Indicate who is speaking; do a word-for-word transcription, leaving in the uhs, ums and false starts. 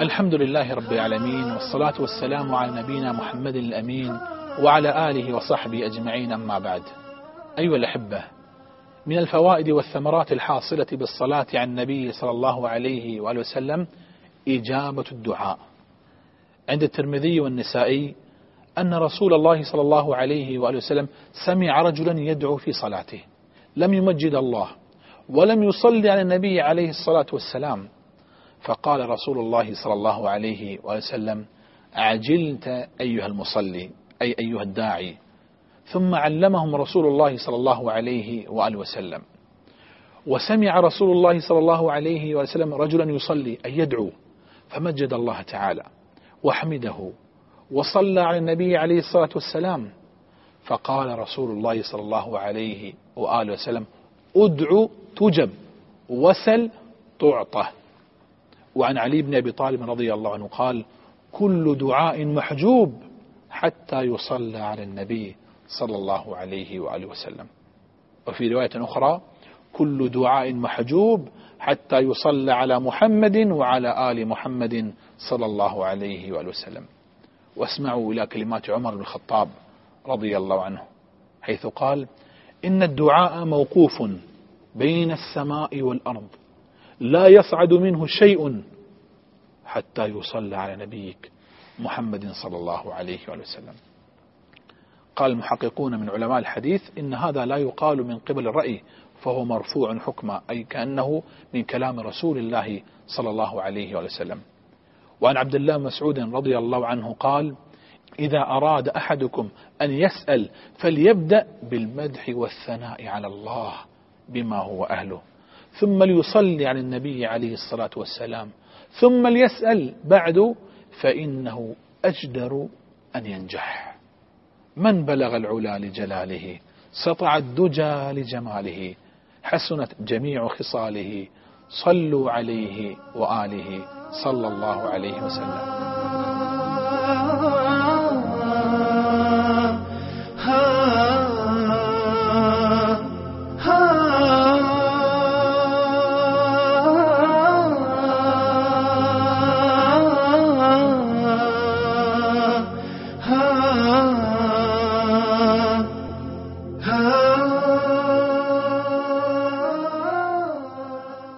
Speaker 1: الحمد لله رب العالمين، والصلاة والسلام على نبينا محمد الأمين وعلى آله وصحبه أجمعين، أما بعد. أيها الأحبة، من الفوائد والثمرات الحاصلة بالصلاة على النبي صلى الله عليه وآله وسلم إجابة الدعاء. عند الترمذي والنسائي أن رسول الله صلى الله عليه وآله وسلم سمع رجلا يدعو في صلاته، لم يمجد الله ولم يصلي على النبي عليه الصلاة والسلام، فقال رسول الله صلى الله عليه وسلم: عجلت أيها المصلي، أي أيها الداعي. ثم علمهم رسول الله صلى الله عليه وآله وسلم. وسمع رسول الله صلى الله عليه وسلم رجلا يصلي أي يدعو، فمجد الله تعالى وحمده وصلى على النبي عليه الصلاة والسلام، فقال رسول الله صلى الله عليه وآله وسلم: ادعو تجب، وسل تعطى. وعن علي بن أبي طالب رضي الله عنه قال: كل دعاء محجوب حتى يصلى على النبي صلى الله عليه وآله وسلم. وفي رواية أخرى: كل دعاء محجوب حتى يصلى على محمد وعلى آل محمد صلى الله عليه وآله وسلم. واسمعوا إلى كلمات عمر بن الخطاب رضي الله عنه، حيث قال: إن الدعاء موقوف بين السماء والأرض، لا يصعد منه شيء حتى يصلى على نبيك محمد صلى الله عليه وسلم. قال المحققون من علماء الحديث: إن هذا لا يقال من قبل الرأي، فهو مرفوع حكما، أي كأنه من كلام رسول الله صلى الله عليه وسلم. وعن عبد الله مسعود رضي الله عنه قال: إذا أراد أحدكم أن يسأل فليبدأ بالمدح والثناء على الله بما هو أهله، ثم ليصلي على النبي عليه الصلاة والسلام، ثم ليسأل بعد، فإنه أجدر أن ينجح. من بلغ العلا لجلاله، سطع الدجى لجماله، حسنت جميع خصاله، صلوا عليه وآله صلى الله عليه وسلم.